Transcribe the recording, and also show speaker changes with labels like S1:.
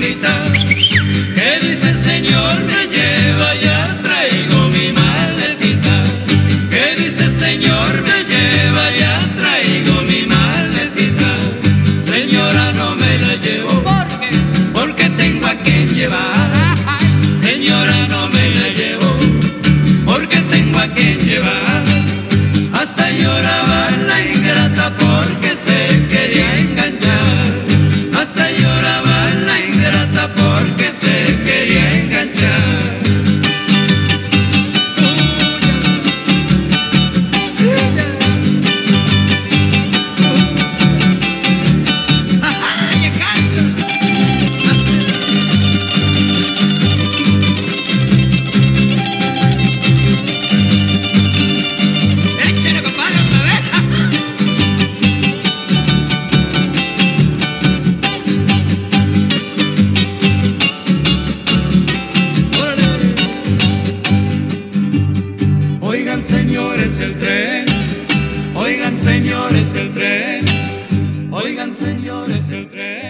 S1: maletita. Que dice el Señor me lleva, ya traigo mi maletita. Que dice el Señor me lleva, ya traigo mi maletita. Señora, no me la llevo porque tengo a quien llevar. Señora, no me la llevo porque tengo a quien llevar. Hasta lloraba la ingrata porque se quería enganchar. Hasta lloraba la ingrata porque se quería enganchar. Oigan señores el tren, oigan señores el tren, oigan señores el tren.